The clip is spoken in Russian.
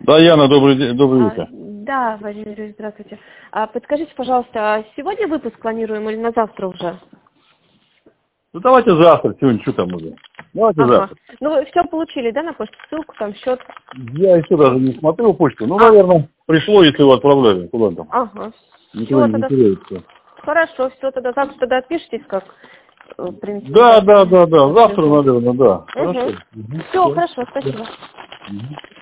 Да, Яна, добрый день, добрый вечер. Да, Владимир Юрьевич, здравствуйте. Подскажите, пожалуйста, сегодня выпуск планируем или на завтра уже? Ну давайте завтра, сегодня что там уже. Давайте завтра. Ну вы все получили, да, на почту, ссылку, там, счет? Я еще даже не смотрел почту. Ну, наверное, пришло, если его отправляли. Куда там? Ага. Никуда не Тогда... теряется. Хорошо, все, тогда завтра тогда отпишитесь, как, в принципе. Да. Завтра, наверное, да. Хорошо. Все, хорошо, спасибо.